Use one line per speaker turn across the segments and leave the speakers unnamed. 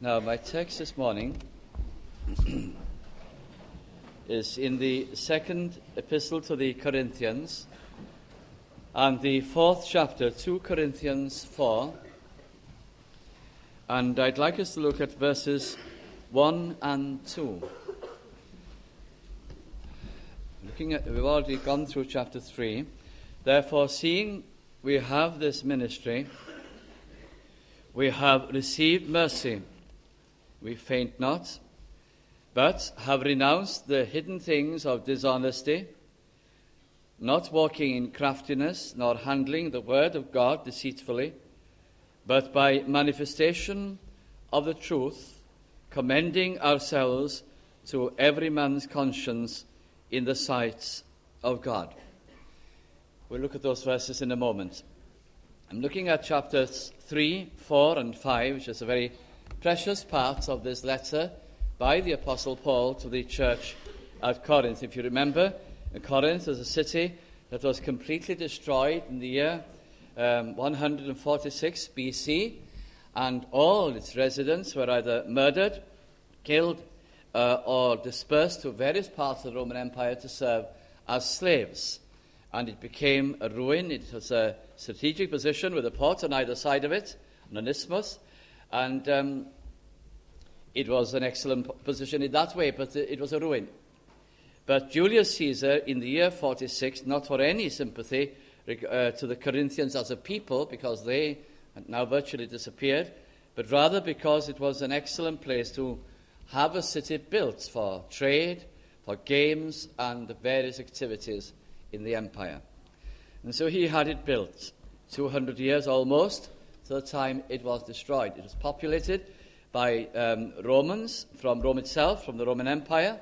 Now, my text this morning is in the second epistle to the Corinthians and the fourth chapter, 2 Corinthians 4. And I'd like us to look at verses 1 and 2. We've already gone through chapter 3. Therefore, seeing we have this ministry, we have received mercy. We faint not, but have renounced the hidden things of dishonesty, not walking in craftiness, nor handling the word of God deceitfully, but by manifestation of the truth, commending ourselves to every man's conscience in the sight of God. We'll look at those verses in a moment. I'm looking at chapters 3, 4, and 5, which is a very precious part of this letter by the Apostle Paul to the church at Corinth. If you remember, Corinth was a city that was completely destroyed in the year 146 BC, and all its residents were either murdered, killed, or dispersed to various parts of the Roman Empire to serve as slaves. And it became a ruin. It was a strategic position with a port on either side of it, an isthmus, and it was an excellent position in that way, but it was a ruin. But Julius Caesar, in the year 46, not for any sympathy to the Corinthians as a people, because they had now virtually disappeared, but rather because it was an excellent place to have a city built for trade, for games, and various activities in the empire. And so he had it built 200 years almost to the time it was destroyed. It was populated by Romans, from Rome itself, from the Roman Empire,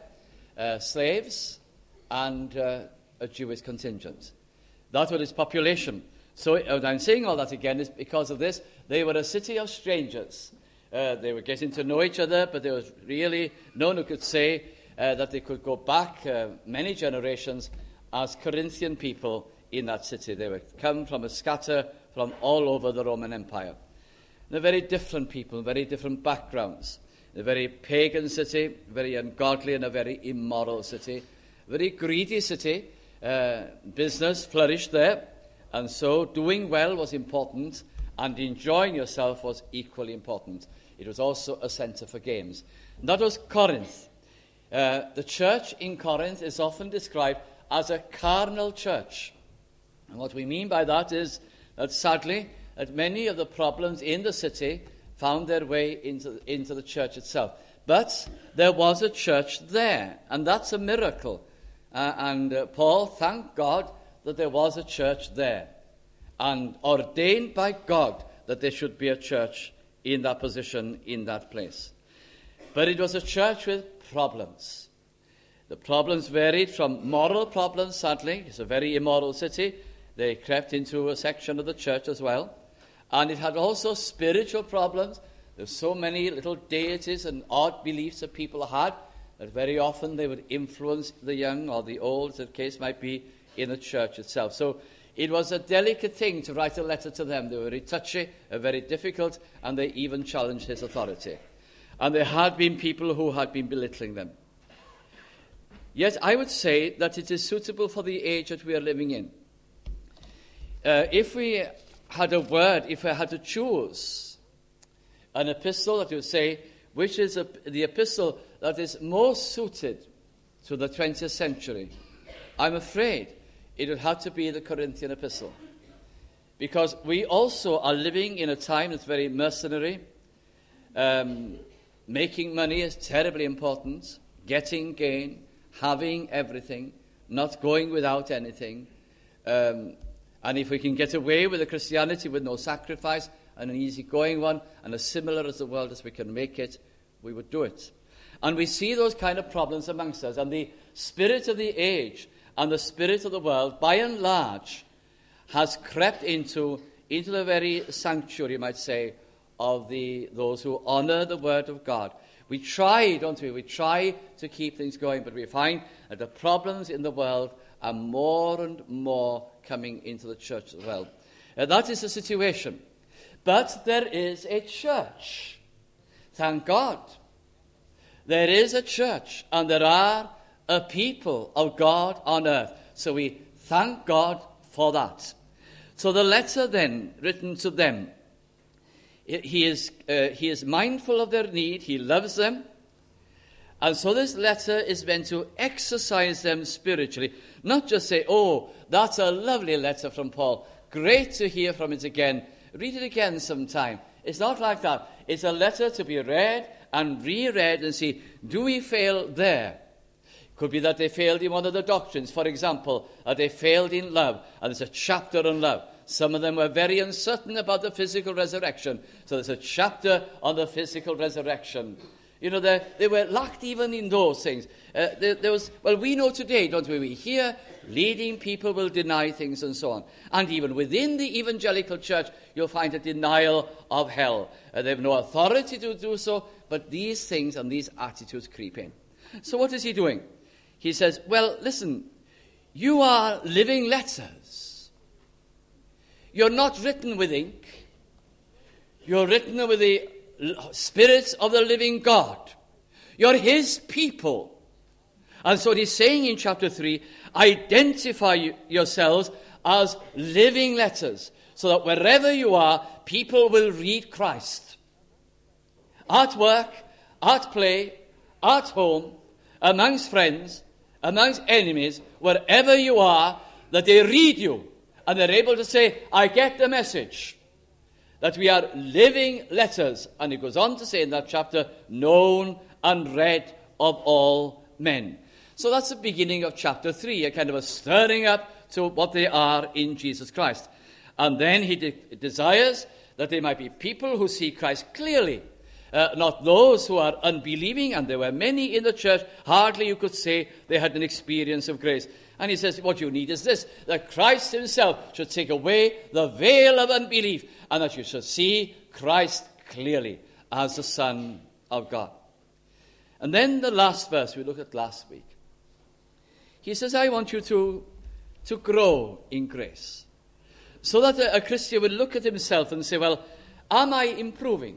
slaves, and a Jewish contingent. That was its population. So I'm saying all that again is because of this. They were a city of strangers. They were getting to know each other, but there was really no one who could say that they could go back many generations as Corinthian people in that city. They would come from a scatter from all over the Roman Empire. They're very different people, very different backgrounds. A very pagan city, very ungodly and a very immoral city. Very greedy city. Business flourished there, and so doing well was important, and enjoying yourself was equally important. It was also a center for games. And that was Corinth. The church in Corinth is often described as a carnal church. And what we mean by that is that sadly, that many of the problems in the city found their way into the church itself. But there was a church there, and that's a miracle. And Paul thanked God that there was a church there, and ordained by God that there should be a church in that position, in that place. But it was a church with problems. The problems varied from moral problems, sadly. It's a very immoral city. They crept into a section of the church as well. And it had also spiritual problems. There's so many little deities and odd beliefs that people had that very often they would influence the young or the old, as the case might be, in the church itself. So it was a delicate thing to write a letter to them. They were very touchy, very difficult, and they even challenged his authority. And there had been people who had been belittling them. Yet I would say that it is suitable for the age that we are living in. If we had a word, if I had to choose an epistle that would say, which is the epistle that is most suited to the 20th century, I'm afraid it would have to be the Corinthian epistle. Because we also are living in a time that's very mercenary. Making money is terribly important. Getting gain, having everything, not going without anything. And if we can get away with a Christianity with no sacrifice and an easygoing one and as similar as the world as we can make it, we would do it. And we see those kind of problems amongst us. And the spirit of the age and the spirit of the world, by and large, has crept into the very sanctuary, you might say, of those who honor the word of God. We try, don't we? We try to keep things going, but we find that the problems in the world are more and more coming into the church as well. That is the situation. But there is a church. thank God. There is a church and there are a people of God on earth. So we thank God for that. So the letter then, written to them, he is mindful of their need. He loves them. And so this letter is meant to exercise them spiritually. Not just say, oh, that's a lovely letter from Paul. Great to hear from it again. Read it again sometime. It's not like that. It's a letter to be read and reread and see, do we fail there? Could be that they failed in one of the doctrines. For example, they failed in love. And there's a chapter on love. Some of them were very uncertain about the physical resurrection. So there's a chapter on the physical resurrection. You know, they were lacked even in those things. We know today, don't we? We hear leading people will deny things and so on. And even within the evangelical church, you'll find a denial of hell. They have no authority to do so, but these things and these attitudes creep in. So what is he doing? He says, well, listen, you are living letters. You're not written with ink. You're written with the Spirit of the living God. You're his people. And so he's saying in chapter 3, identify yourselves as living letters, so that wherever you are, people will read Christ. At work, at play, at home, amongst friends, amongst enemies, wherever you are, that they read you and they're able to say, I get the message. That we are living letters. And he goes on to say in that chapter, known and read of all men. So that's the beginning of chapter 3, a kind of a stirring up to what they are in Jesus Christ. And then he desires that they might be people who see Christ clearly. Not those who are unbelieving, and there were many in the church, hardly you could say they had an experience of grace. And he says, what you need is this, that Christ himself should take away the veil of unbelief, and that you should see Christ clearly as the Son of God. And then the last verse we looked at last week. He says, I want you to grow in grace. So that a Christian would look at himself and say, well, am I improving?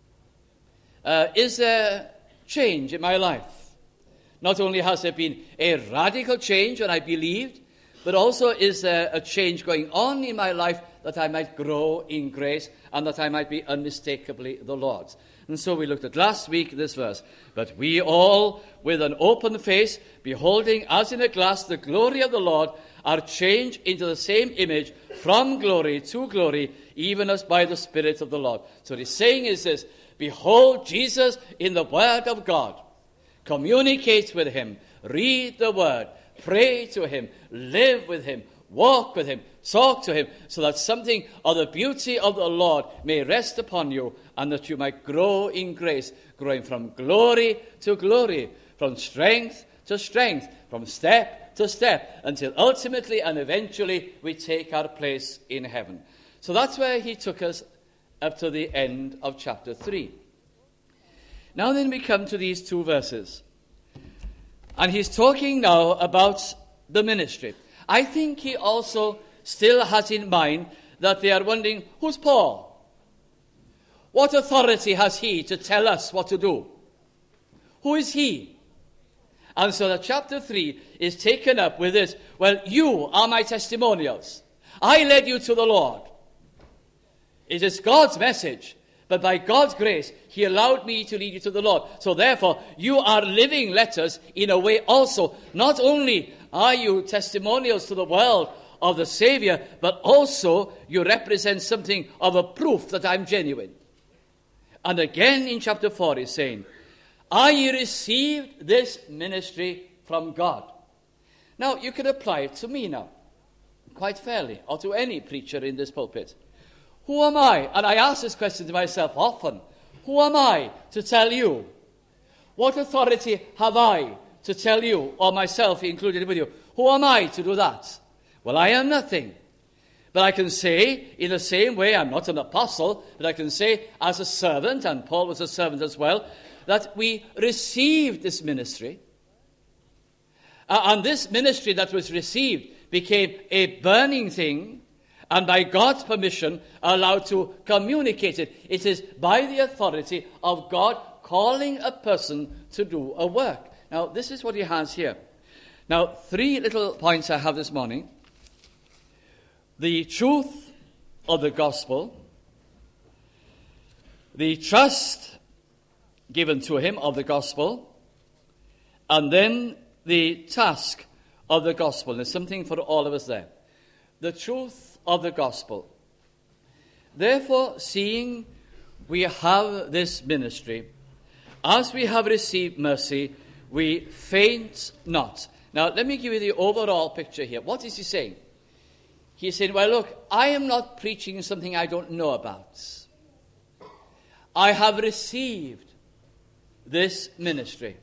Is there change in my life? Not only has there been a radical change when I believed, but also is there a change going on in my life that I might grow in grace and that I might be unmistakably the Lord's. And so we looked at last week this verse. But we all, with an open face, beholding as in a glass the glory of the Lord, are changed into the same image from glory to glory, even as by the Spirit of the Lord. So what he's saying is this, behold Jesus in the Word of God. Communicate with him, read the Word, pray to him, live with him, walk with him, talk to him, so that something of the beauty of the Lord may rest upon you, and that you might grow in grace, growing from glory to glory, from strength to strength, from step to step, until ultimately and eventually we take our place in heaven. So that's where he took us up to the end of chapter 3. Now then we come to these two verses. And he's talking now about the ministry. I think he also still has in mind that they are wondering, who's Paul? What authority has he to tell us what to do? Who is he? And so the chapter 3 is taken up with this. Well, you are my testimonials. I led you to the Lord. It is God's message. But by God's grace, he allowed me to lead you to the Lord. So therefore, you are living letters in a way also. Not only are you testimonials to the world of the Savior, but also you represent something of a proof that I'm genuine. And again in chapter 4 he's saying, I received this ministry from God. Now, you can apply it to me now, quite fairly, or to any preacher in this pulpit. Who am I? And I ask this question to myself often. Who am I to tell you? What authority have I to tell you, or myself included with you? Who am I to do that? Well, I am nothing. But I can say, in the same way, I'm not an apostle, but I can say as a servant, and Paul was a servant as well, that we received this ministry. And this ministry that was received became a burning thing, and by God's permission allowed to communicate it. It is by the authority of God calling a person to do a work. Now, this is what he has here. Now, 3 little points I have this morning. The truth of the gospel, the trust given to him of the gospel, and then the task of the gospel. There's something for all of us there. The truth of the gospel. Therefore, seeing we have this ministry, as we have received mercy, we faint not. Now, let me give you the overall picture here. What is he saying? He's saying, well, look, I am not preaching something I don't know about. I have received this ministry.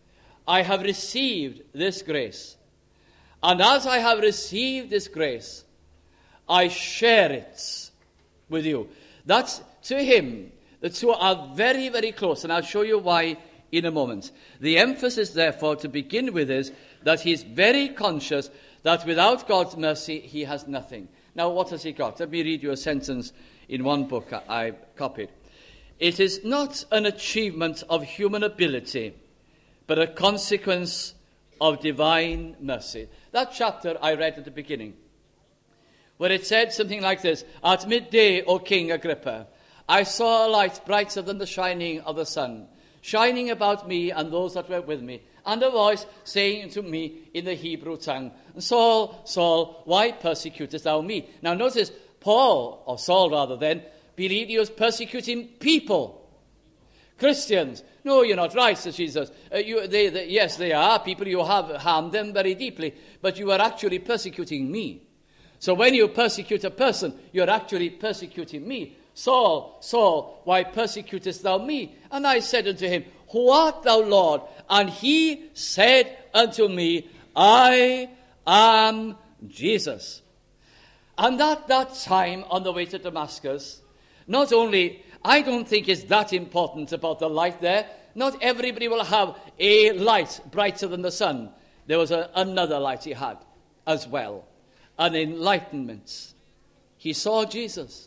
I have received this grace. And as I have received this grace, I share it with you. That's to him. The two are very, very close, and I'll show you why in a moment. The emphasis, therefore, to begin with is that he's very conscious that without God's mercy, he has nothing. Now, what has he got? Let me read you a sentence in one book I copied. It is not an achievement of human ability, but a consequence of divine mercy. That chapter I read at the beginning, where it said something like this: At midday, O King Agrippa, I saw a light brighter than the shining of the sun, shining about me and those that were with me, and a voice saying to me in the Hebrew tongue, Saul, Saul, why persecutest thou me? Now notice, Paul, or Saul rather then, believed he was persecuting people. Christians. No, you're not right, says Jesus. Yes, they are people. You have harmed them very deeply, but you are actually persecuting me. So when you persecute a person, you're actually persecuting me. Saul, Saul, why persecutest thou me? And I said unto him, Who art thou, Lord? And he said unto me, I am Jesus. And at that time, on the way to Damascus, not only, I don't think it's that important about the light there. Not everybody will have a light brighter than the sun. There was another light he had as well, an enlightenment. He saw Jesus.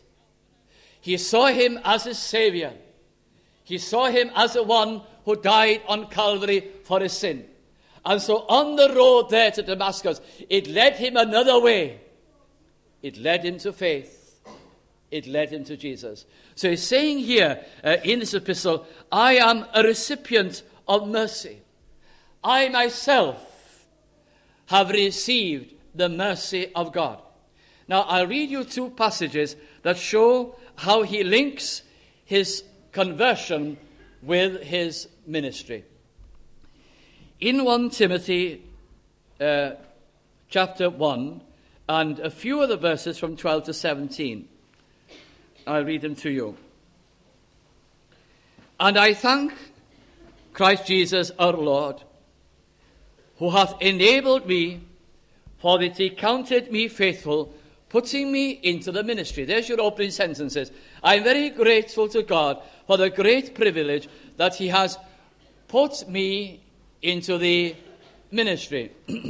He saw him as his Savior. He saw him as the one who died on Calvary for his sin. And so on the road there to Damascus, it led him another way. It led him to faith. It led him to Jesus. So he's saying here in this epistle, I am a recipient of mercy. I myself have received the mercy of God. Now, I'll read you 2 passages that show how he links his conversion with his ministry. In 1 Timothy chapter 1, and a few of the verses from 12 to 17, I'll read them to you. And I thank Christ Jesus our Lord, who hath enabled me, for that he counted me faithful, putting me into the ministry. There's your opening sentences. I'm very grateful to God for the great privilege that he has put me into the ministry.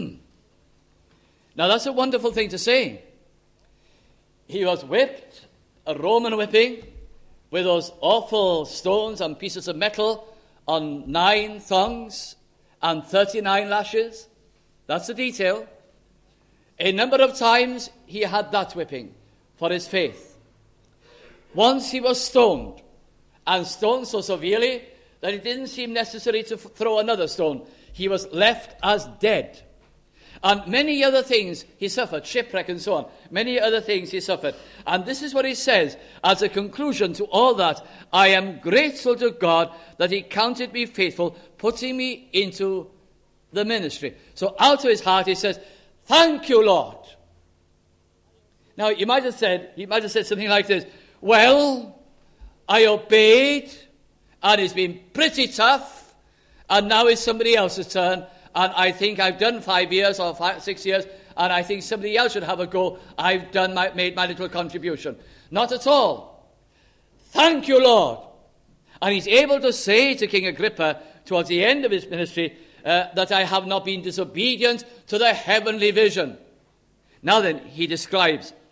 Now, that's a wonderful thing to say. He was whipped, a Roman whipping, with those awful stones and pieces of metal on 9 thongs and 39 lashes. That's the detail. A number of times he had that whipping for his faith. Once he was stoned, and stoned so severely that it didn't seem necessary to throw another stone. He was left as dead. And many other things he suffered, shipwreck and so on. Many other things he suffered. And this is what he says as a conclusion to all that. I am grateful to God that he counted me faithful, putting me into the ministry. So out of his heart he says, thank you, Lord. Now he might have said something like this, well, I obeyed, and it's been pretty tough, and now it's somebody else's turn. And I think I've done 5 years or 6 years, and I think somebody else should have a go. I've made my little contribution. Not at all. Thank you, Lord. And he's able to say to King Agrippa towards the end of his ministry that I have not been disobedient to the heavenly vision. Now then, he describes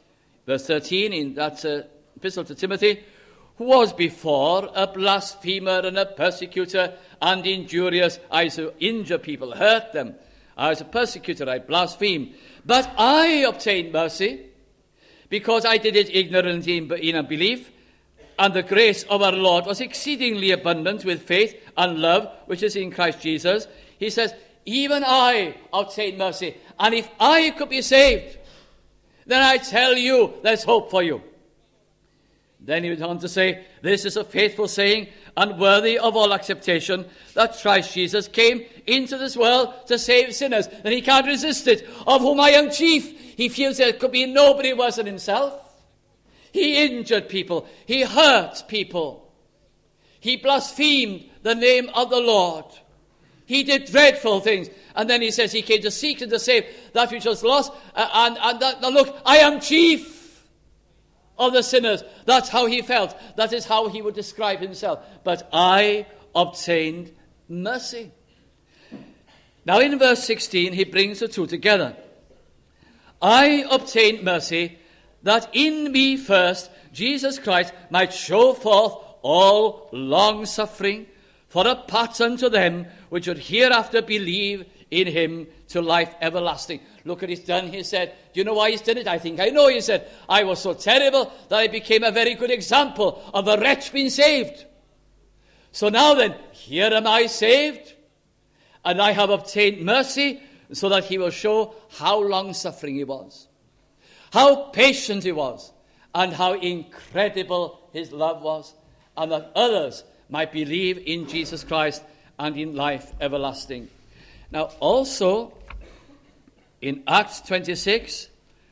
Verse 13 in that epistle to Timothy, who was before a blasphemer and a persecutor and injurious. I used to injure people, hurt them. I was a persecutor, I blasphemed. But I obtained mercy because I did it ignorantly in unbelief. And the grace of our Lord was exceedingly abundant with faith and love, which is in Christ Jesus. He says, even I obtained mercy. And if I could be saved, then I tell you, there's hope for you. Then he went on to say, this is a faithful saying and worthy of all acceptation, that Christ Jesus came into this world to save sinners. And he can't resist it. Of whom I am chief. He feels there could be nobody worse than himself. He injured people. He hurt people. He blasphemed the name of the Lord. He did dreadful things. And then he says he came to seek and to save that which was lost. Now look, I am chief of the sinners. That's how he felt. That is how he would describe himself. But I obtained mercy. Now in verse 16, he brings the two together. I obtained mercy, that in me first Jesus Christ might show forth all long-suffering for a pattern to them which would hereafter believe in him to life everlasting. Look what he's done. He said, do you know why he's done it? I think I know. He said, I was so terrible that I became a very good example of a wretch being saved. So now then, here am I saved, and I have obtained mercy, so that he will show how long-suffering he was, how patient he was, and how incredible his love was, and that others might believe in Jesus Christ and in life everlasting. Now also, in Acts 26,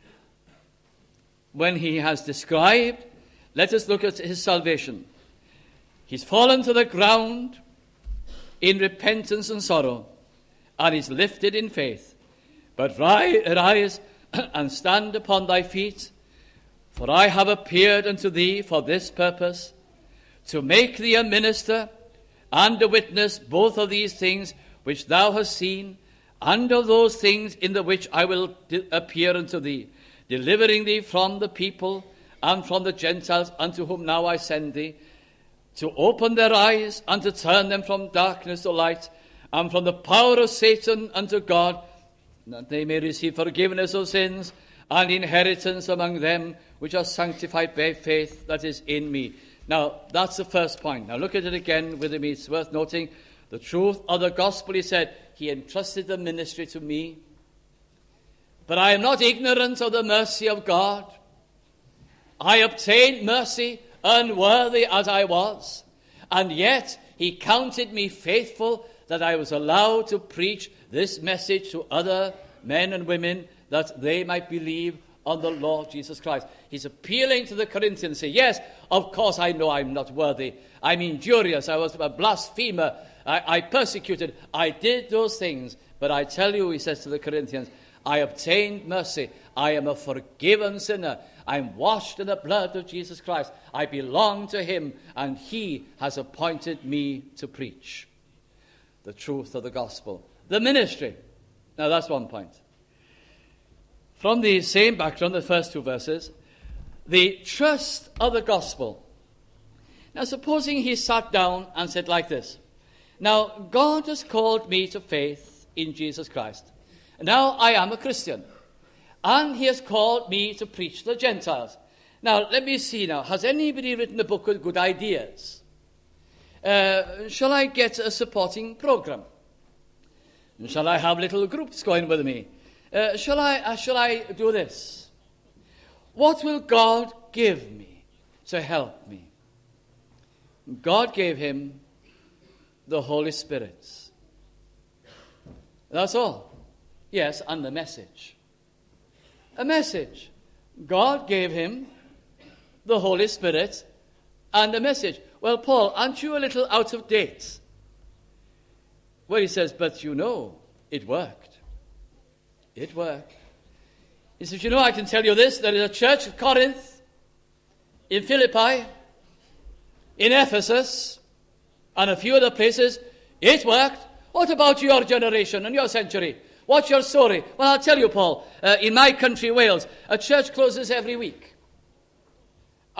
when he has described, let us look at his salvation. He's fallen to the ground in repentance and sorrow, and is lifted in faith. But arise and stand upon thy feet, for I have appeared unto thee for this purpose, to make thee a minister and a witness both of these things which thou hast seen, and of those things in the which I will appear unto thee, delivering thee from the people and from the Gentiles unto whom now I send thee, to open their eyes and to turn them from darkness to light, and from the power of Satan unto God, that they may receive forgiveness of sins and inheritance among them which are sanctified by faith that is in me. Now, that's the first point. Now, look at it again with me. It's worth noting the truth of the gospel. He said, he entrusted the ministry to me. But I am not ignorant of the mercy of God. I obtained mercy, unworthy as I was. And yet, he counted me faithful that I was allowed to preach this message to other men and women, that they might believe on the Lord Jesus Christ. He's appealing to the Corinthians, say, yes, of course I know I'm not worthy. I'm injurious. I was a blasphemer. I persecuted. I did those things. But I tell you, he says to the Corinthians, I obtained mercy. I am a forgiven sinner. I'm washed in the blood of Jesus Christ. I belong to him, and he has appointed me to preach the truth of the gospel. The ministry. Now that's one point. From the same background, the first two verses, the trust of the gospel. Now supposing he sat down and said like this, now God has called me to faith in Jesus Christ. Now I am a Christian, and he has called me to preach to the Gentiles. Now let me see now, has anybody written a book with good ideas? Shall I get a supporting program? Shall I have little groups going with me? Shall I do this? What will God give me to help me? God gave him the Holy Spirit. That's all. Yes, and the message. A message. God gave him the Holy Spirit and a message. Well, Paul, aren't you a little out of date? Well, he says, but you know, it worked. It worked. He says, you know, I can tell you this. There is a church at Corinth, in Philippi, in Ephesus, and a few other places. It worked. What about your generation and your century? What's your story? Well, I'll tell you, Paul. In my country, Wales, a church closes every week.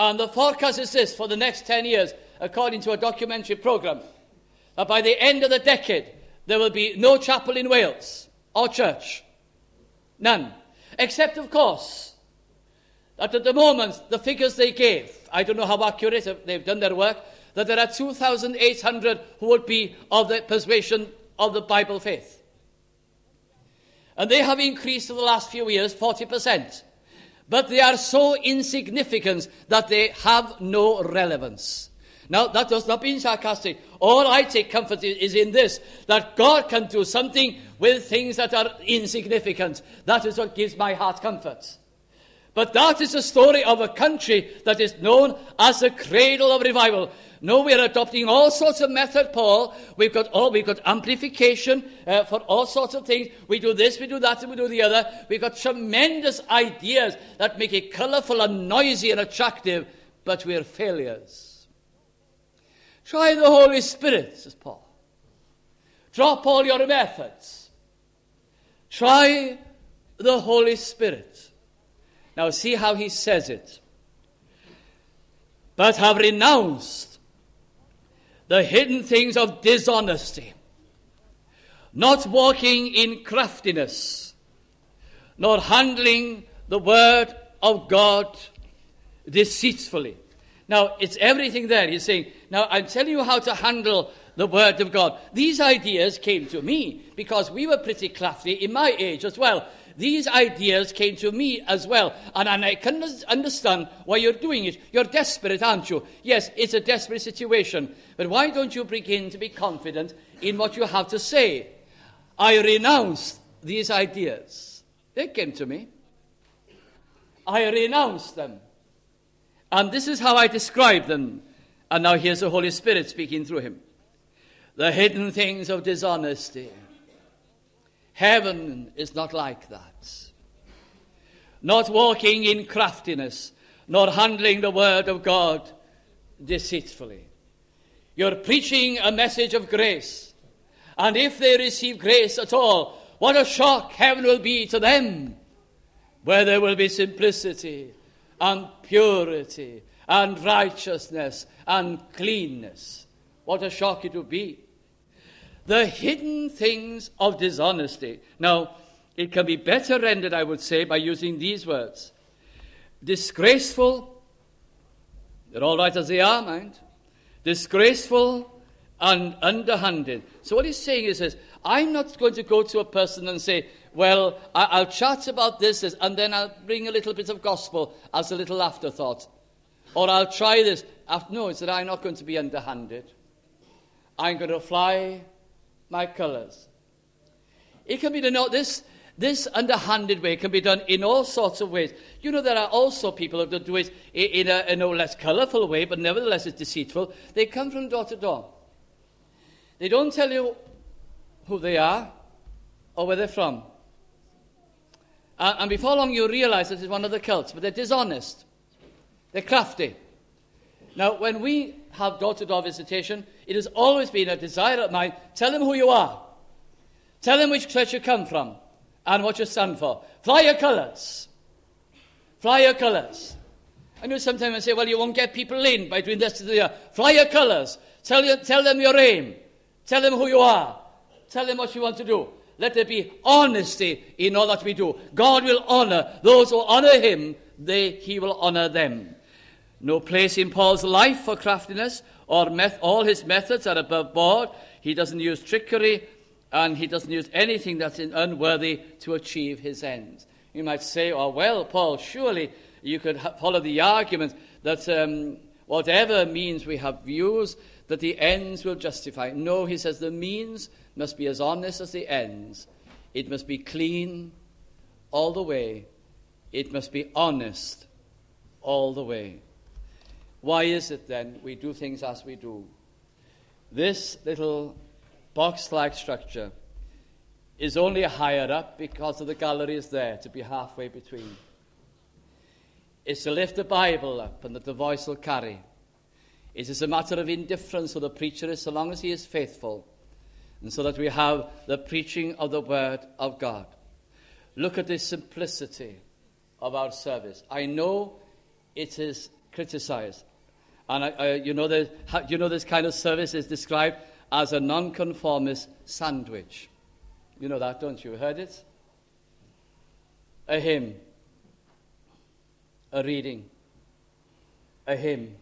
And the forecast is this for the next 10 years, according to a documentary program, that by the end of the decade, there will be no chapel in Wales or church. None. Except, of course, that at the moment, the figures they gave, I don't know how accurate they've done their work, that there are 2,800 who would be of the persuasion of the Bible faith. And they have increased in the last few years 40%. But they are so insignificant that they have no relevance. Now, that does not mean sarcastic. All I take comfort is in this, that God can do something with things that are insignificant. That is what gives my heart comfort. But that is the story of a country that is known as the cradle of revival. No, we are adopting all sorts of method, Paul. We've got amplification for all sorts of things. We do this, we do that, and we do the other. We've got tremendous ideas that make it colourful and noisy and attractive, but we're failures. Try the Holy Spirit, says Paul. Drop all your methods. Try the Holy Spirit. Now see how he says it. But have renounced the hidden things of dishonesty, not walking in craftiness, nor handling the word of God deceitfully. Now, it's everything there. He's saying, now I'm telling you how to handle the word of God. These ideas came to me because we were pretty crafty in my age as well. These ideas came to me as well. And I can understand why you're doing it. You're desperate, aren't you? Yes, it's a desperate situation. But why don't you begin to be confident in what you have to say? I renounce these ideas. They came to me. I renounced them. And this is how I describe them. And now here's the Holy Spirit speaking through him. The hidden things of dishonesty. Heaven is not like that. Not walking in craftiness, nor handling the word of God deceitfully. You're preaching a message of grace. And if they receive grace at all, what a shock heaven will be to them, where there will be simplicity and purity and righteousness and cleanness. What a shock it will be. The hidden things of dishonesty. Now, it can be better rendered, I would say, by using these words. Disgraceful, they're all right as they are, mind. Disgraceful and underhanded. So what he's saying is this, I'm not going to go to a person and say, well, I'll chat about this, and then I'll bring a little bit of gospel as a little afterthought. Or I'll try this. No, it's that I'm not going to be underhanded. I'm going to fly my colours. It can be done, this underhanded way can be done in all sorts of ways. You know, there are also people who do it in a no less colourful way, but nevertheless it's deceitful. They come from door to door. They don't tell you who they are or where they're from. And before long you realise this is one of the cults, but they're dishonest. They're crafty. Now, when we have door-to-door visitation, it has always been a desire of mine, tell them who you are. Tell them which church you come from and what you stand for. Fly your colours. Fly your colours. I know sometimes I say, well, you won't get people in by doing this to the other. Fly your colours. Tell them your aim. Tell them who you are. Tell them what you want to do. Let there be honesty in all that we do. God will honour those who honour him. He will honour them. No place in Paul's life for craftiness, or all his methods are above board. He doesn't use trickery, and he doesn't use anything that's unworthy to achieve his ends. You might say, oh, well, Paul, surely you could follow the argument that whatever means we have used, that the ends will justify. No, he says the means must be as honest as the ends. It must be clean all the way. It must be honest all the way. Why is it then we do things as we do? This little box-like structure is only higher up because of the gallery is there to be halfway between. It's to lift the Bible up and that the voice will carry. It is a matter of indifference for the preacher is so long as he is faithful, and so that we have the preaching of the Word of God. Look at the simplicity of our service. I know it is criticized. And you know this kind of service is described as a nonconformist sandwich. You know that, don't you? Heard it? A hymn, a reading, a hymn,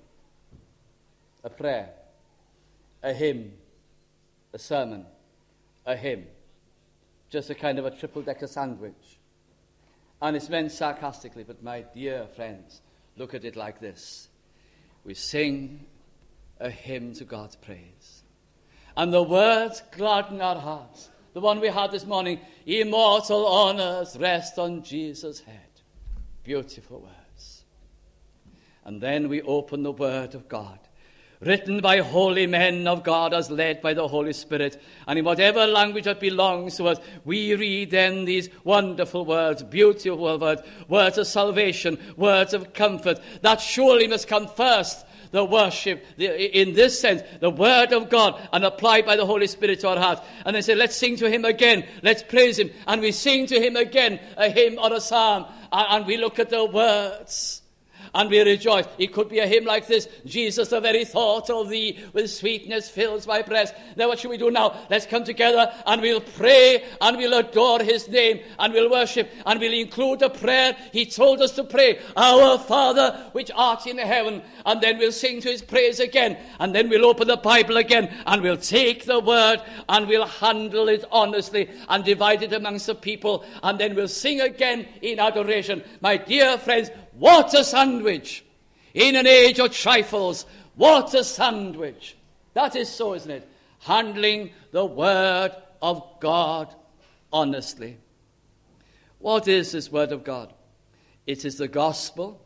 a prayer, a hymn, a sermon, a hymn. Just a kind of a triple-decker sandwich. And it's meant sarcastically, but my dear friends, look at it like this. We sing a hymn to God's praise. And the words gladden our hearts. The one we had this morning, immortal honors rest on Jesus' head. Beautiful words. And then we open the Word of God, written by holy men of God as led by the Holy Spirit. And in whatever language that belongs to us, we read then these wonderful words, beautiful words, words of salvation, words of comfort. That surely must come first. The worship, in this sense, the Word of God, and applied by the Holy Spirit to our hearts. And they say, let's sing to Him again. Let's praise Him. And we sing to Him again, a hymn or a psalm. And we look at the words. And we rejoice. It could be a hymn like this. Jesus, the very thought of thee with sweetness fills my breast. Now what should we do now? Let's come together and we'll pray and we'll adore his name and we'll worship and we'll include the prayer he told us to pray. Our Father which art in heaven. And then we'll sing to his praise again. And then we'll open the Bible again and we'll take the word and we'll handle it honestly and divide it amongst the people. And then we'll sing again in adoration. My dear friends, what a sandwich! In an age of trifles, what a sandwich! That is so, isn't it? Handling the Word of God honestly. What is this Word of God? It is the gospel.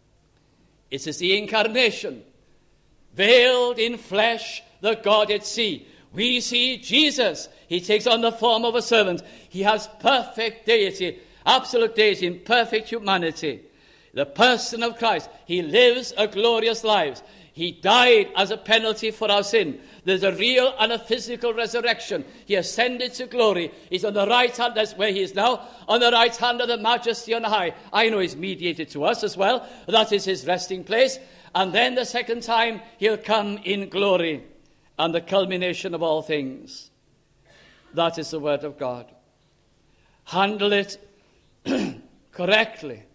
It is the incarnation. Veiled in flesh, the Godhead see. We see Jesus. He takes on the form of a servant. He has perfect deity, absolute deity in perfect humanity. The person of Christ, he lives a glorious life. He died as a penalty for our sin. There's a real and a physical resurrection. He ascended to glory. He's on the right hand, that's where he is now, on the right hand of the Majesty on high. I know he's mediated to us as well. That is his resting place. And then the second time, he'll come in glory and the culmination of all things. That is the Word of God. Handle it correctly.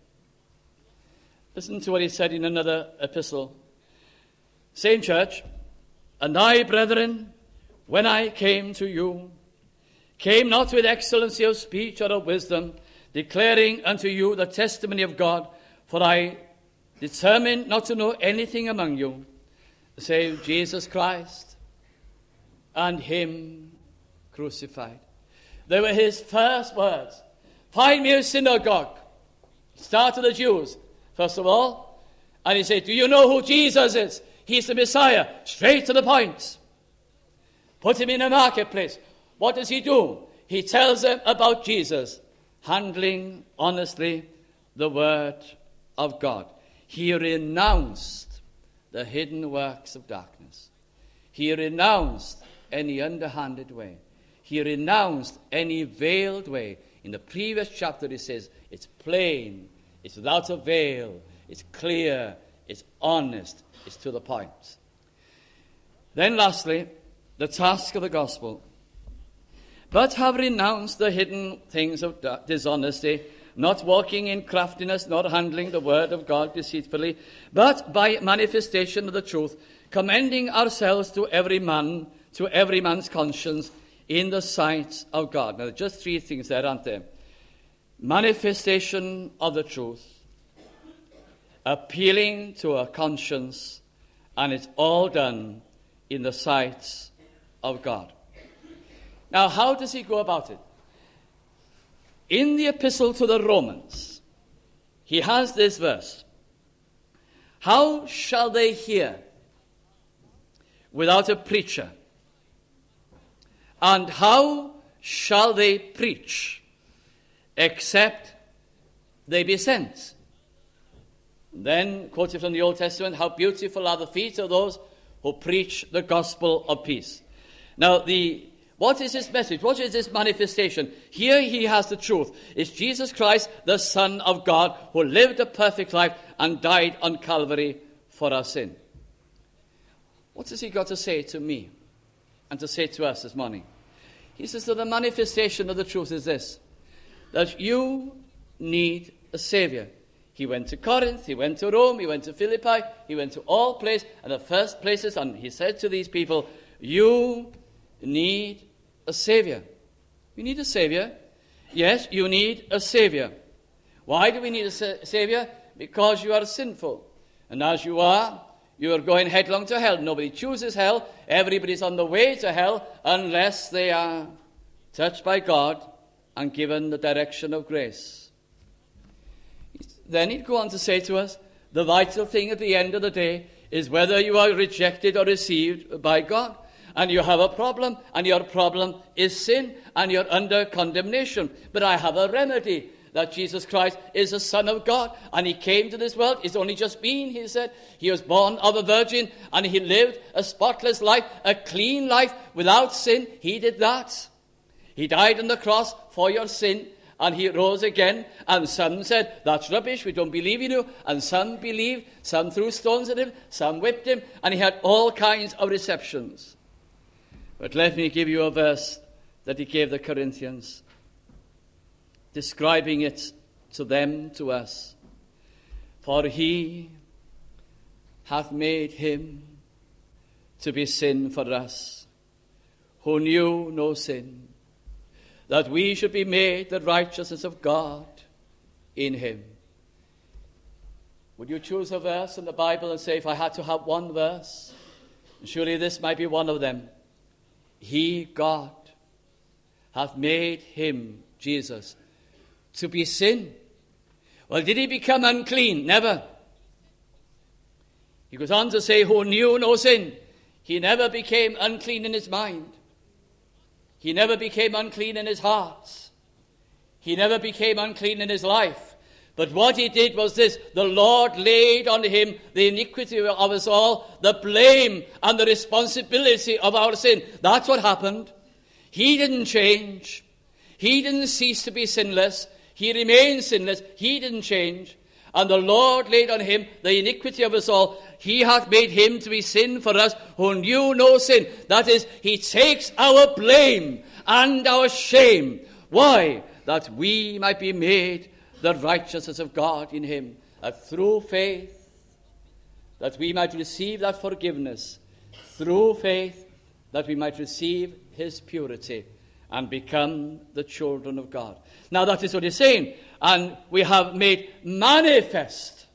Listen to what he said in another epistle. Same church. And I, brethren, when I came to you, came not with excellency of speech or of wisdom, declaring unto you the testimony of God, for I determined not to know anything among you, save Jesus Christ and him crucified. They were his first words. Find me a synagogue. Start with the Jews. First of all, and he said, do you know who Jesus is? He's the Messiah. Straight to the point. Put him in a marketplace. What does he do? He tells them about Jesus, handling honestly the Word of God. He renounced the hidden works of darkness. He renounced any underhanded way. He renounced any veiled way. In the previous chapter he says, it's plain. It's without a veil. It's clear. It's honest. It's to the point. Then lastly, the task of the gospel. But have renounced the hidden things of dishonesty, not walking in craftiness, nor handling the word of God deceitfully, but by manifestation of the truth, commending ourselves to every man's conscience in the sight of God. Now, just three things there, aren't there? Manifestation of the truth, appealing to a conscience, and it's all done in the sight of God. Now, how does he go about it? In the epistle to the Romans, he has this verse. How shall they hear without a preacher? And how shall they preach except they be sent? Then, quoted from the Old Testament, how beautiful are the feet of those who preach the gospel of peace. Now, what is his message? What is this manifestation? Here he has the truth. It's Jesus Christ, the Son of God, who lived a perfect life and died on Calvary for our sin. What has he got to say to me and to say to us this morning? He says that the manifestation of the truth is this, that you need a Savior. He went to Corinth, he went to Rome, he went to Philippi, he went to all places, and the first places, and he said to these people, you need a Savior. You need a Savior. Yes, you need a Savior. Why do we need a Savior? Because you are sinful. And as you are going headlong to hell. Nobody chooses hell. Everybody's on the way to hell unless they are touched by God and given the direction of grace. Then he'd go on to say to us, the vital thing at the end of the day is whether you are rejected or received by God. And you have a problem, and your problem is sin, and you're under condemnation. But I have a remedy, that Jesus Christ is the Son of God, and he came to this world. He's only just been, he said. He was born of a virgin, and he lived a spotless life, a clean life, without sin. He did that. He died on the cross for your sin, and he rose again. And some said, that's rubbish, we don't believe in you. And some believed, some threw stones at him, some whipped him, and he had all kinds of receptions. But let me give you a verse that he gave the Corinthians, describing it to them, to us. For he hath made him to be sin for us, who knew no sin, that we should be made the righteousness of God in him. Would you choose a verse in the Bible and say, if I had to have one verse, surely this might be one of them. He, God, hath made him, Jesus, to be sin. Well, did he become unclean? Never. He goes on to say, who knew no sin. He never became unclean in his mind. He never became unclean in his heart. He never became unclean in his life. But what he did was this: the Lord laid on him the iniquity of us all, the blame and the responsibility of our sin. That's what happened. He didn't change. He didn't cease to be sinless. He remained sinless. He didn't change. And the Lord laid on him the iniquity of us all. He hath made him to be sin for us who knew no sin. That is, he takes our blame and our shame. Why? That we might be made the righteousness of God in him. That through faith, that we might receive that forgiveness. Through faith, that we might receive his purity and become the children of God. Now that is what he's saying. And we have made manifest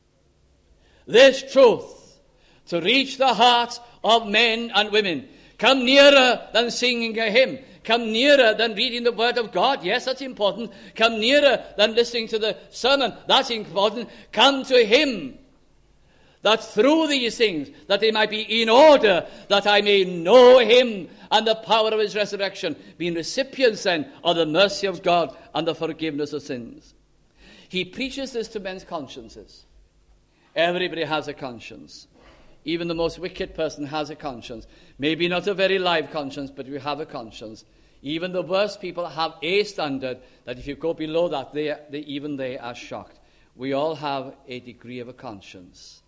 this truth to reach the hearts of men and women. Come nearer than singing a hymn. Come nearer than reading the Word of God. Yes, that's important. Come nearer than listening to the sermon. That's important. Come to him. That through these things, that they might be in order, that I may know him and the power of his resurrection, being recipients then of the mercy of God and the forgiveness of sins. He preaches this to men's consciences. Everybody has a conscience. Even the most wicked person has a conscience. Maybe not a very live conscience, but we have a conscience. Even the worst people have a standard that if you go below that, even they are shocked. We all have a degree of a conscience.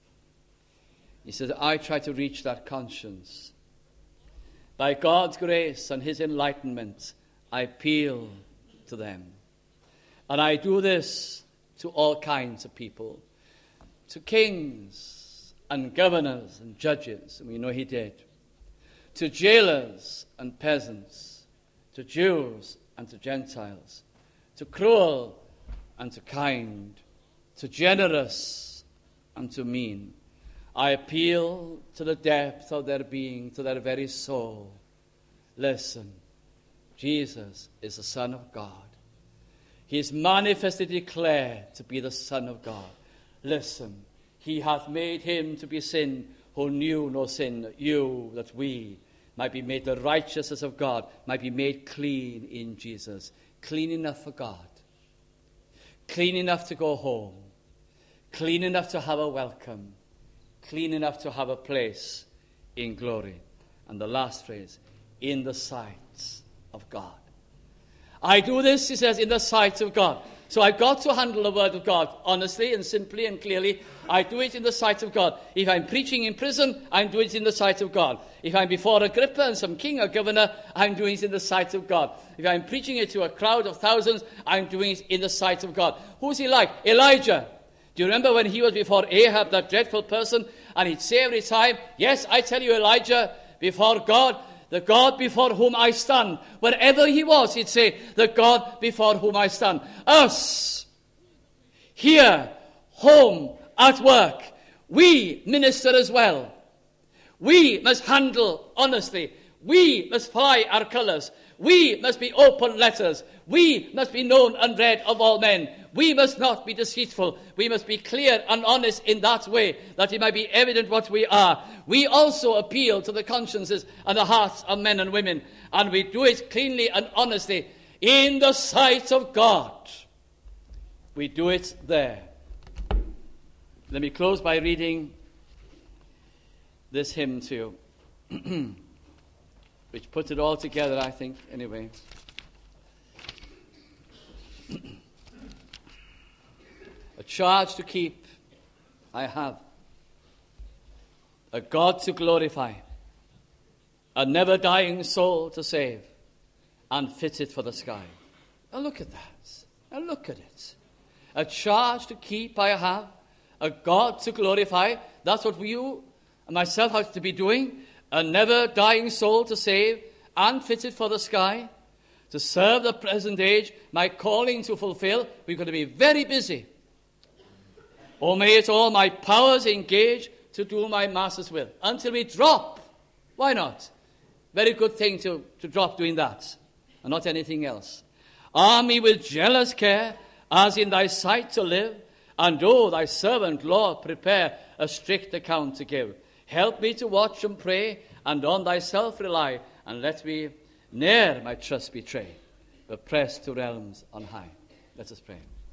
He says, I try to reach that conscience. By God's grace and his enlightenment, I appeal to them. And I do this to all kinds of people. To kings and governors and judges, and we know he did. To jailers and peasants. To Jews and to Gentiles. To cruel and to kind. To generous and to mean. I appeal to the depth of their being, to their very soul. Listen, Jesus is the Son of God. He is manifestly declared to be the Son of God. Listen, he hath made him to be sin who knew no sin, that we might be made the righteousness of God, might be made clean in Jesus. Clean enough for God. Clean enough to go home. Clean enough to have a welcome. Clean enough to have a place in glory. And the last phrase, in the sight of God. I do this, he says, in the sight of God. So I've got to handle the word of God honestly and simply and clearly. I do it in the sight of God. If I'm preaching in prison, I'm doing it in the sight of God. If I'm before Agrippa and some king or governor, I'm doing it in the sight of God. If I'm preaching it to a crowd of thousands, I'm doing it in the sight of God. Who's he like? Elijah. Do you remember when he was before Ahab, that dreadful person, and he'd say every time, yes, I tell you, Elijah, before God, the God before whom I stand. Wherever he was, he'd say, the God before whom I stand. Us, here, home, at work, we minister as well. We must handle honestly. We must fly our colours. We must be open letters. We must be known and read of all men. We must not be deceitful. We must be clear and honest in that way, that it might be evident what we are. We also appeal to the consciences and the hearts of men and women, and we do it cleanly and honestly in the sight of God. We do it there. Let me close by reading this hymn to you, which puts it all together, I think, anyway. A charge to keep I have, a God to glorify, a never-dying soul to save, and fitted for the sky. Now look at that. Now look at it. A charge to keep I have, a God to glorify. That's what you and myself have to be doing. A never-dying soul to save, and fitted for the sky. To serve the present age, my calling to fulfill. We've got to be very busy. Oh, may it all my powers engage to do my Master's will. Until we drop. Why not? Very good thing to drop doing that, and not anything else. Arm me with jealous care, as in thy sight to live, and oh, thy servant, Lord, prepare a strict account to give. Help me to watch and pray, and on thyself rely, and let me ne'er my trust betray, but press to realms on high. Let us pray.